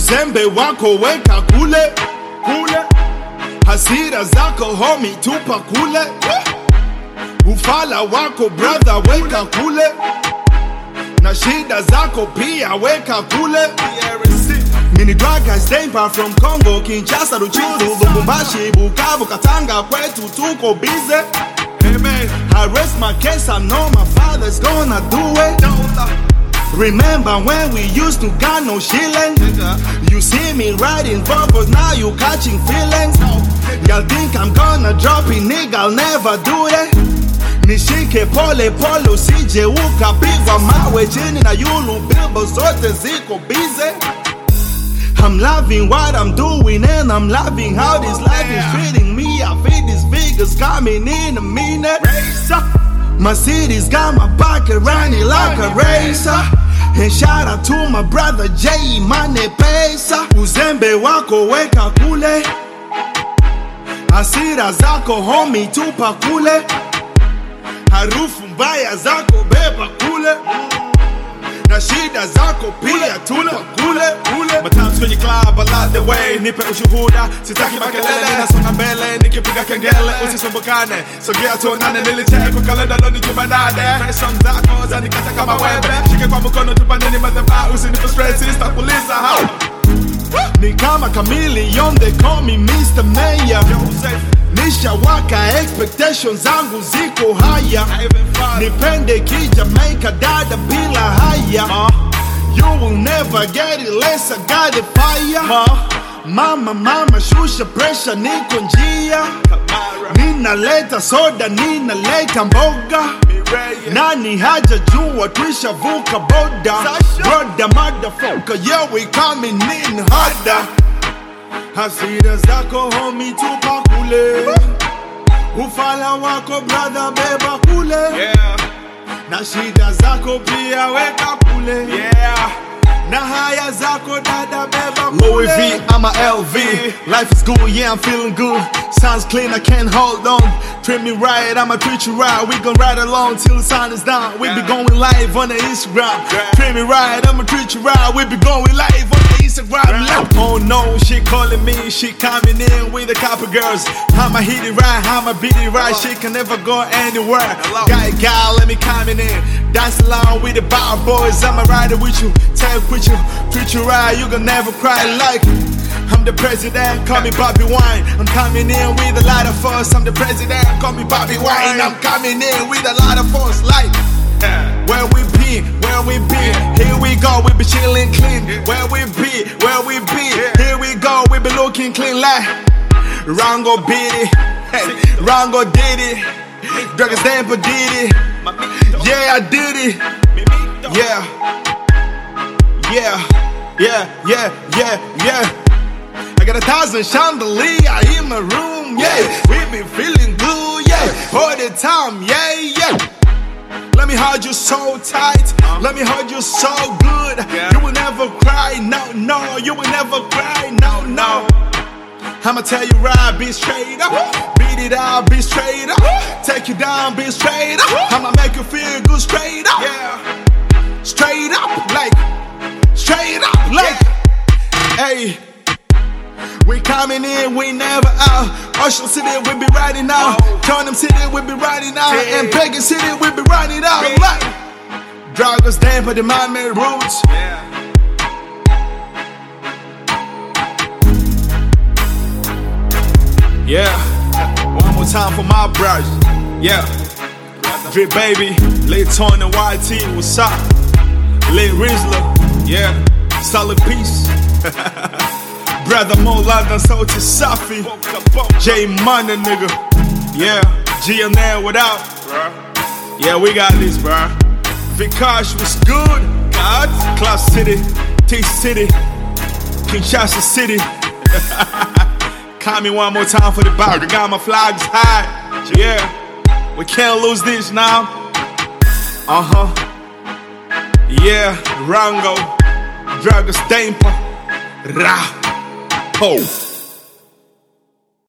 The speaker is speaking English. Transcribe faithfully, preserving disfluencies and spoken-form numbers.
Uzembe wako weka kule kule, hasira zako homie tupa kule, ufala wako brother weka kule, na shida zako pia weka kule. Mini Draga Stampa from Congo, Kinshasa, Ruchuru, Lubumbashi, Bukavu, Katanga, kwetu tuko busy. I rest my case, I know my father's gonna do it. Remember when we used to got no shilling? You see me riding bubbles, now you catching feelings. Y'all think I'm gonna drop it, nigga, I'll never do that. Nishike pole pole, usije ukapigwa mawe chini na yulu bilbo zote ziko busy. I'm loving what I'm doing and I'm loving how this life is treating me. I feel these figures coming in a minute. My city's got my pocket running like a racer. And shout out to my brother J Money Pesa. Uzembe wako weka kule, hasira zako homie tupa kule, harufu mbaya zako beba kule, na shida zako pia tupa kule kule. Matimes kwenye club I love the way, nipe ushuhuda, sitaki makelele, ninasonga mbele, nikipiga kengele, usisumbukane, sogea tuonane, nilicheck kwa kalenda leo ni Jumanne. Fashion zako zanikata kama wembe, shike kwa mkono tupandeni madhabahu, usinipe stress, sitakuuliza how. Ni kama chameleon, they call me Mister Mayor. Nishawaka, expectations zangu ziko haya. Nipende ki Jamaica dada bila haya. You will never get it less, I got the fire. Mama mama shusha pressure, niko njia. Ninaleta soda, ninaleta mboga. Nani haja jua tuishavuka boda. Brother motherfucker, yeah we coming in harder. Hasira zako homie tupa kule, ufala wako brother beba kule, na shida zako pia weka kule, na haya zako dada beba kule. Louis V, I'm a L V. Life is good, yeah I'm feeling good. Sounds clean, I can't hold on. Treat me right, I'ma treat you right. We gon' ride along till the sun is down. We be going live on the Instagram. Treat me right, I'ma treat you right. We be going live on the Instagram. Oh no, she calling me, she coming in with a couple girls. I'ma hit it right, I'ma beat it right. She can never go anywhere. Guy, guy, let me coming in. Dance along with the bad boys. I'ma ride it with you, take with you, treat you right. You gon' never cry like I'm the president, call me Bobby Wine. I'm coming in with a lot of force. I'm the president, call me Bobby Wine. I'm coming in with a lot of force. Like, where we be, where we be. Here we go, we be chillin' clean. Where we be, where we be. Here we go, we be looking clean like Rango beat it, hey, Rango did it, Draga Stampa did it. Yeah, I did it. Yeah, yeah, yeah, yeah, yeah, yeah. I got a thousand chandelier in my room, yeah. We be feeling good, yeah. All the time, yeah, yeah. Let me hold you so tight. Let me hold you so good. You will never cry, no, no. You will never cry, no, no. I'ma tell you right, be straight up. Beat it out, be straight up. Take you down, be straight up. I'ma make you feel good straight up. Yeah. Straight up, like, straight up, like, hey. We coming in, we never out. Ocean City, we be riding out. Turnham City, we be riding out. And Pagan City, we be riding out. Like, Draga Stampa, the man-made roots. Yeah, one more time for my brothers. Yeah, Drip Baby, Lil Tone and Y T, what's up? Lil Rizla, yeah, solid peace. Brother Mo London, so to Safi. J Money, nigga. Yeah, G M N, what up? Yeah, we got this, bruh. Vikash was good. God, Club City, T City, Kinshasa City. Call me one more time for the bar. Got my flags high. Yeah, we can't lose this now. Uh huh. Yeah, Rango, Draga Stampa. Ra. Oh.